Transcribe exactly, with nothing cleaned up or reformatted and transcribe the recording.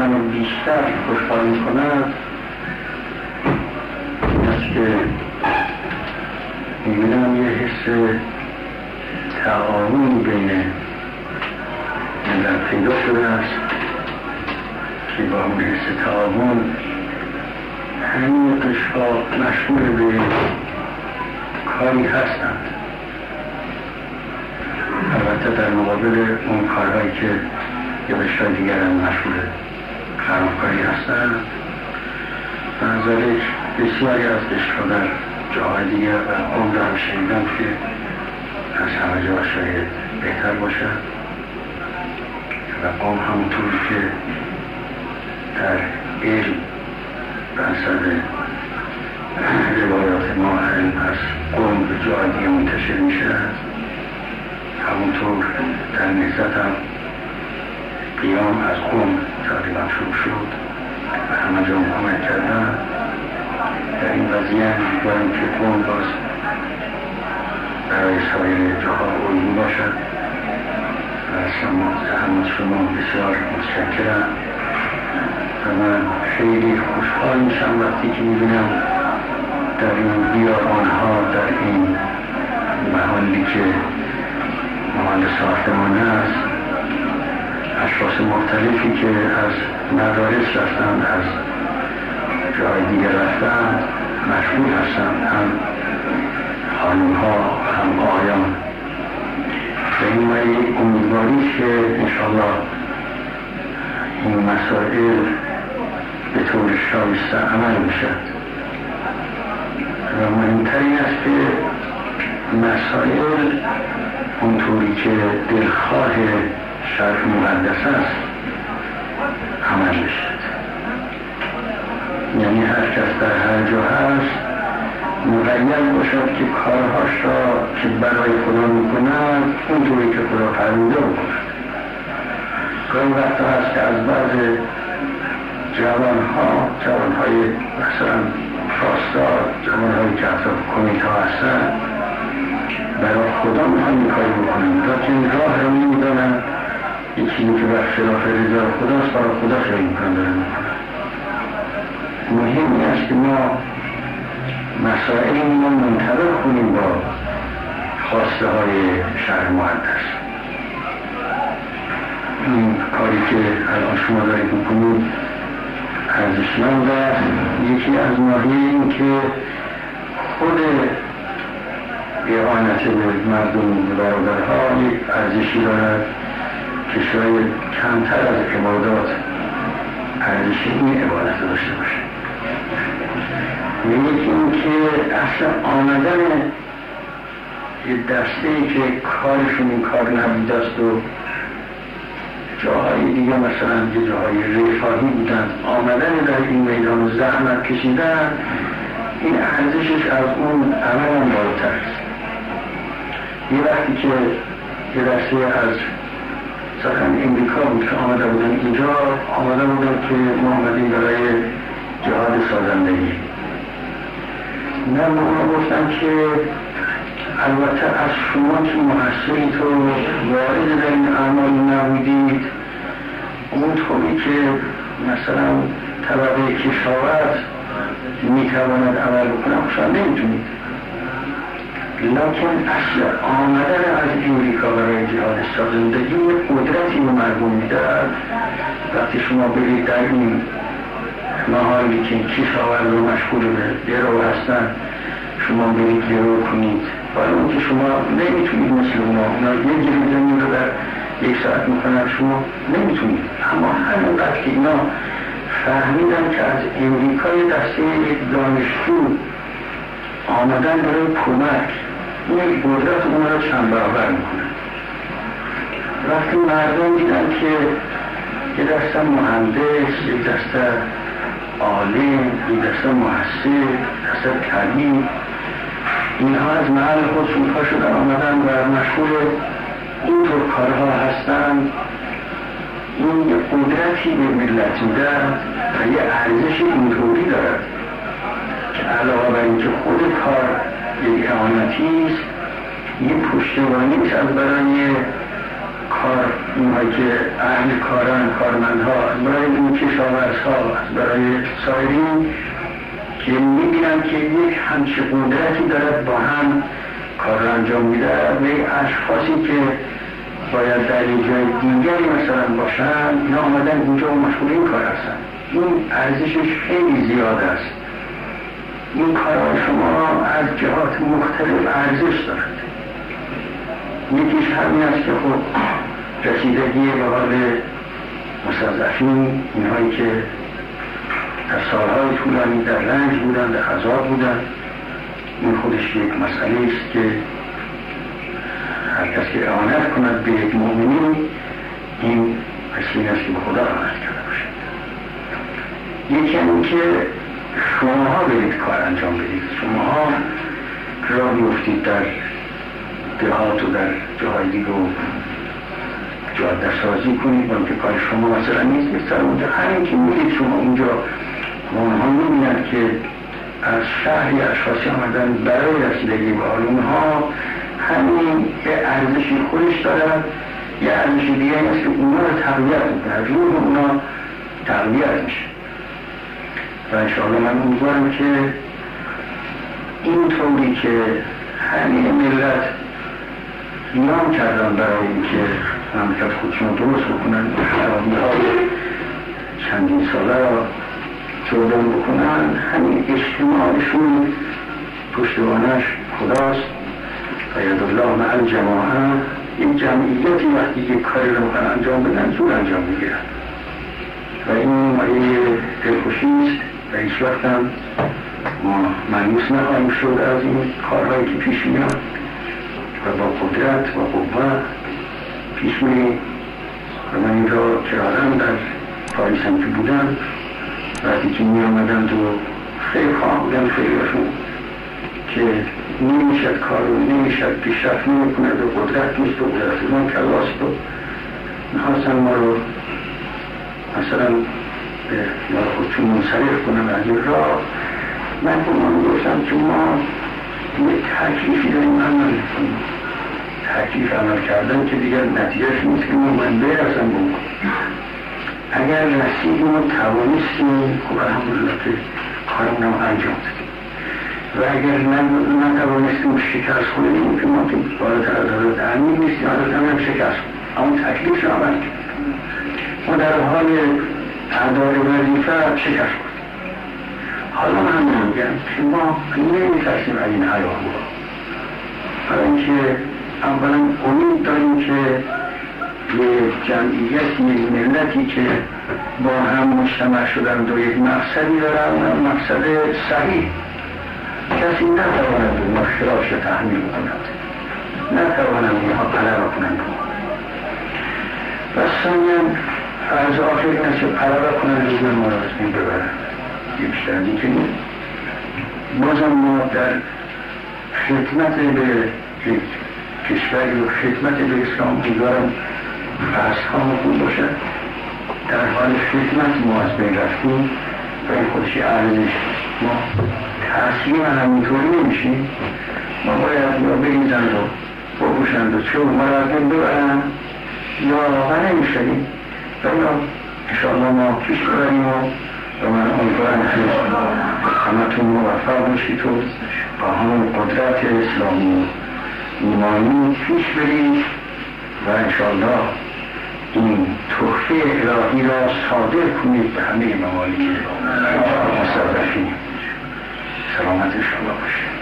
منو بیشتر خوشحال میکند این است که میبینم یه حس تعاون بین ملت پیدا شده است که با اون حس تعاون همین قشرها مشغول به کاری هستند، البته در مقابل اون کارهایی که یه قشرها دیگر هم مشغول خرابکاری هستند. بنظرش بسیاری از قشرها در جاهای دیگر و عمر هم شنیدم که از همه جا شاید بهتر باشد و قوم همونطور که در علم بنصد روایات ما علم از قوم به جای دیگه منتشر میشه، همونطور در نهضت هم قیام از قوم تقریبا شروع شد و همه جا کمک کردن. در این وضعیت می‌گویم که قوم باز برای سایر جاها علمی باشد و زحمت شما بسیار متشکرم و من خیلی خوشحال میشم وقتی که میبینم در این بیابانها، در این محلی که محل ساختمان است، اشخاص مختلفی که از مدارس رفتند، از جای دیگر رفتند، مشغول هستند، هم خانم‌ها هم آقایان. و این مایی امیدواری که انشاءالله این مسائل به طور شایسته عمل میشد و مهمتر این است که مسائل اونطوری که دلخواه شرع مقدس است عمل بشد. یعنی هر کس در هر جا هست مقید باشد که کارهاش را که برای خدا میکند اونطوری که خدا فرموده بکند. گاهی وقتا هست که از بعض جوانها جوانهای مثلا راستار، جوانهایی که اطراف کمیته ها هستن، برای خدا میخوان این کاری بکنن لیکن راه رو نمیدانن. یه چیزی که بر خلاف رضا خداست برای خدا خیلی میکنن دارن میکنن. مهم این است که ما مسائل ما منطبق کنیم با خواسته های شرع مقدس. این کاری که الان شما دارید میکنید ارزشمند است. یکی از ناحیه این که خود اعانت به مردم برادرها یک ارزشی دارد که شاید کمتر از عبادات ارزشی این عبادت داشته باشه. یکی این که اصلا آمدن یه دسته‌ای که کارشون این کار نبوده است و جاهای دیگه مثلا یه جاهای رفاهی بودن، آمدن در این میدان و زحمت کشیدن، این ارزشش از اون عمل هم بالاتر است. یه وقتی که یه دسته از سخن امریکا بود که آمده بودن اینجا، آمده بودن که ما آمدیم برای جهاد سازندگی. من به اون گفتم که البته از شما که محصولید و وارد در این اعمال نبودید، اونطوری که مثلا طبقه کشاورز میتواند عمل بکنم شما نمیتونید. لیکن اصل آمدن از امریکا برای جهاد سازندگی قدرتی به مردم میدهد. وقتی شما برید در این محالی که کشاورز رو مشغول به درو هستن، شما برید درو کنید، برای اون که شما نمیتونید مثل اونا اونا یه گیری زمین رو در یک ساعت میکنن، شما نمیتونید. اما همینقدر که اینا فهمیدن که از امریکای دسته یک دانشجو آمدن برای کمک این قدرت اون رو چند برابر میکنن. وقتی مردم دیدن که یه دسته مهندس، یک دسته عالم، یک دسته محصل، دسته طبیب، اینها از محل خودشون پا شدن آمدن و مشغول اینطور کارها هستن، این یه قدرتی به ملت میدن و یه ارزش اینطوری دارد که علاوه بر اینکه خود کار یک اعانتی است، یه پشتیبانی است از برای کار اونهایی که اهل کارن، کارمندها، برای این کشاورزها، برای سایرین که میبینم که یک همچه قدرتی دارد با هم کار را انجام میده و اشخاصی که باید در این جای دیگری مثلا باشن اینا آمدن اینجا و مشغول این کار هستن. این ارزشش خیلی زیاد است. این کارها شما از جهات مختلف ارزش دارد. یکیش همین است که خب رسیدگی به حال مستضعفین، اینهایی که در سالهای طولانی در رنج بودن، در عذاب بودن، این خودش یک مسئله است که هر کس که اعانت کند به یک مؤمنین این وسیله است که به خدا اعانت کرده باشد. یکی این که شماها برید کار انجام بدید، شماها راه بیفتید در دهات و در جاهای دیگه و جاده سازی کنید و که کار شما مثلا نیست نیست اونجا همین که میدید شما اونجا اونها میبینند که از شهری اشخاصی آمدن برای رسیدگی به حال اونها همین یه ارزشی خودش دارد، یه ارزش دیگه است که اونها رو تقویت میکنه، روح اونها تقویت میشه و انشاءالله من امیدوارم که این طوری که همین ملت ایام کردن برای اینکه مملکت خودشون رو درست بکنن، حرامی های چندین ساله را جبران بکنن، همین اجتماعشون پشتوانش خداست و یدالله مع الجماعه. این جمعیتی وقتی یک کاری رو میخوان انجام بدن زود انجام میگیرن و این مایه دلخوشی است و هیچ وقت هم ما مایوس نخواهیم شد از این کارهایی که پیش میاد و با قدرت و قوت پیش میریم. و من این را کرارم در پاریس هم که بودم وقتی که می آمدند و خیلی خواه بودن خیلی هاشون که نمیشد کار رو نمیشد پیشرفت نمی کند و قدرت نیست و قدرت ما کلاست و میخواستن ما رو مثلا به ما خودشون منصرف کنم از این راه. من به ما میگفتم که ما یک تکلیفی داریم عمل کنیم، تکلیف عمل کردن که دیگر نتیجهش نیست که ما منبع اصلا بکنیم. اگر رسیدیم و توانستیم خب الحمدلله که کارمونم انجام دادیم و اگر نتوانستیم شکست کنیم که ما که بالاتر از حضرت امیر نیستیم، حضرت امیر هم شکست کنیم اما تکلیف رو عمل کنیم. ما در حال ادای وظیفه شکست کنیم. حالا من میگم که ما نمیترسیم از این حیوان ها، برای اینکه اولا امید داریم که یک جمعیتی، یک ملتی که با هم مجتمع شدند و یک مقصدی دارند و مقصد صحیح، کسی نتواند به ما خلاف تحمیل کند، نتواند اینها غلبه کنند. و ثانیاً از آخر این است که غلبه کنند روز ما را از بین ببرند. یه بیشتر دیگه نیست. بازم ما در خدمت به یک کشوری و خدمت به اسلام دیگرم بحث‌ها خوب باشد. در حال خدمت ما از بین رفتیم و این خودشی ارزش ما تسلیم همینطوری نمیشیم. ما باید یا بریزند و بگوشند و چه ما را از بین ببرن یا واقعا نمیشدیم و یا انشاءالله ما پیش ببریم و من امیدوارم که همتون موفق باشید و با همون قدرت اسلامی ایمانی پیش برید و انشاءالله این تحفه الهی را صادر کنید به همه ممالک مستضعفین. سلامت انشاءالله باشید.